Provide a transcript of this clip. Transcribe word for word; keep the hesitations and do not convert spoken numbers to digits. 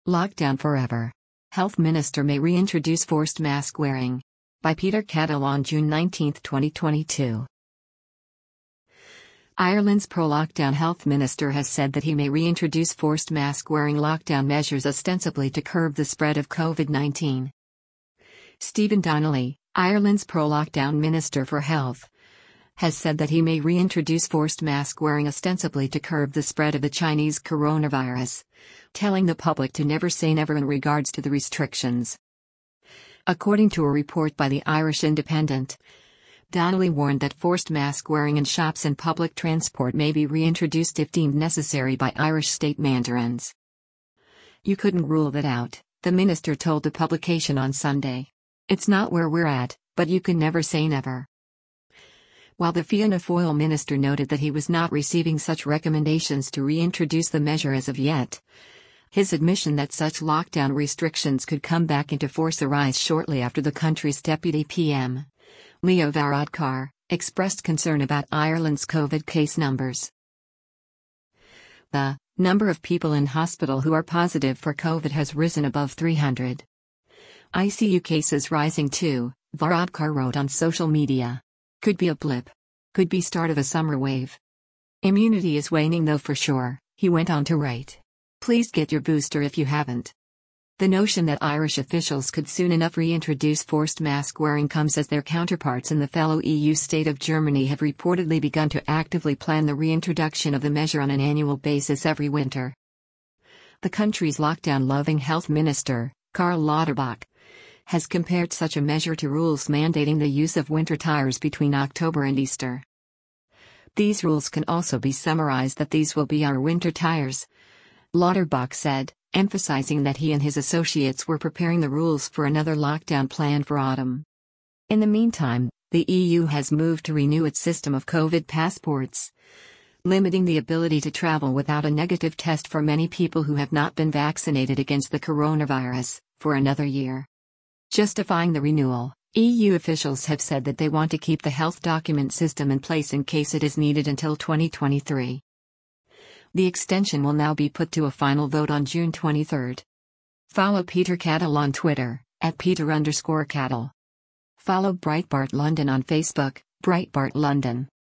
Lockdown forever. Health Minister may reintroduce forced mask wearing. By Peter Cattle on June nineteenth, twenty twenty-two. Ireland's pro-lockdown health minister has said that he may reintroduce forced mask-wearing lockdown measures ostensibly to curb the spread of COVID nineteen. Stephen Donnelly, Ireland's pro-lockdown Minister for Health, has said that he may reintroduce forced mask-wearing ostensibly to curb the spread of the Chinese coronavirus, telling the public to never say never in regards to the restrictions. According to a report by the Irish Independent, Donnelly warned that forced mask-wearing in shops and public transport may be reintroduced if deemed necessary by Irish state mandarins. "You couldn't rule that out," the minister told the publication on Sunday. "It's not where we're at, but you can never say never." While the Fianna Fáil minister noted that he was not receiving such recommendations to reintroduce the measure as of yet, his admission that such lockdown restrictions could come back into force arose shortly after the country's Deputy P M, Leo Varadkar, expressed concern about Ireland's COVID case numbers. The number of people in hospital who are positive for COVID has risen above three hundred. I C U cases rising too, Varadkar wrote on social media. Could be a blip. Could be start of a summer wave. Immunity is waning though for sure, he went on to write. Please get your booster if you haven't. The notion that Irish officials could soon enough reintroduce forced mask wearing comes as their counterparts in the fellow E U state of Germany have reportedly begun to actively plan the reintroduction of the measure on an annual basis every winter. The country's lockdown-loving health minister, Karl Lauterbach, has compared such a measure to rules mandating the use of winter tires between October and Easter. These rules can also be summarized that these will be our winter tires, Lauterbach said, emphasizing that he and his associates were preparing the rules for another lockdown plan for autumn. In the meantime, the E U has moved to renew its system of COVID passports, limiting the ability to travel without a negative test for many people who have not been vaccinated against the coronavirus, for another year. Justifying the renewal, E U officials have said that they want to keep the health document system in place in case it is needed until twenty twenty-three. The extension will now be put to a final vote on June twenty-third. Follow Peter Cattle on Twitter, at Peter underscore Cattle. Follow Breitbart London on Facebook, Breitbart London.